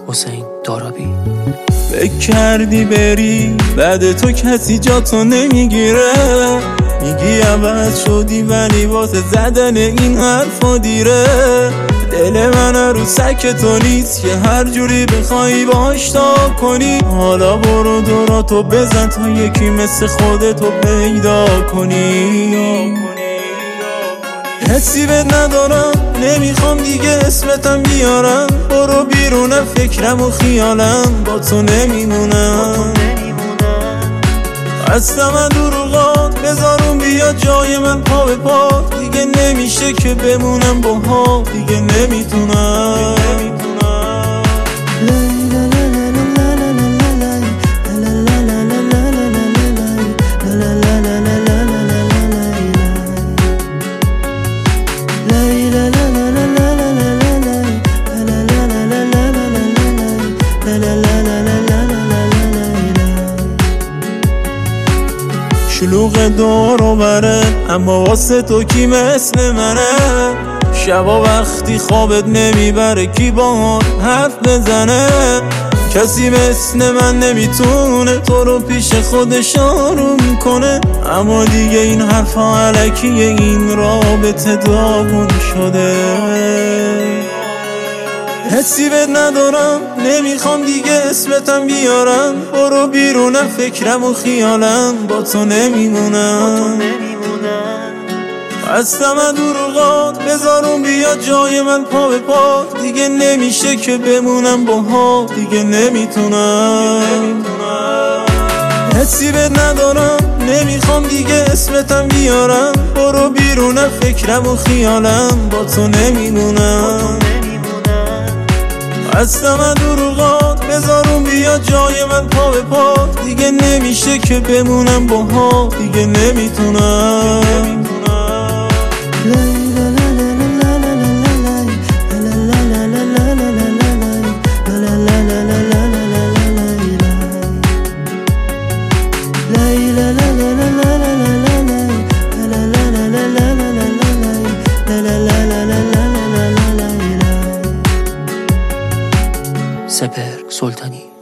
حسین دارابی. فکر کردی بری بعد تو کسی جا تو نمیگیره، میگی عوض شدی ولی واسه زدن این حرفا دیره. دل من رو سک تو نیست که هر جوری بخوای باش تا کنی. حالا برو دوراتو بزن تا یکی مثل خودتو پیدا کنی. حسی بهت ندارم نمیخوام دیگه اسمتم بیارم، برو بیرونم فکرم و خیالم با تو نمیمونم. هستم من دروغات بذارم بیا جای من پا به پا، دیگه نمیشه که بمونم با ها، دیگه نمیتونم. شلوغ دور و بره اما واسه تو کی مثل منه. شبا وقتی خوابت نمیبره کی باهات حرف بزنه. کسی مثل من نمیتونه تو رو پیش خودش آروم کنه، اما دیگه این حرفا علکیه، این رابطه داغون شده. حسی بهت ندارم نمیخوام دیگه اسمتم بیارم، برو بیرونم فکرم و خیالم با تو نمیمونم. هستم من دروغات بذارم بیا جای من پا به پا، دیگه نمیشه که بمونم با ها، دیگه نمیتونم. حسی بهت ندارم نمیخوام دیگه اسمتم بیارم، برو بیرونم فکرم و خیالم با تو نمیمونم. هستم من دروغات بذارم بیا جای من پا به پا، دیگه نمیشه که بمونم با ها، دیگه نمیتونم. سپهر سلطانی.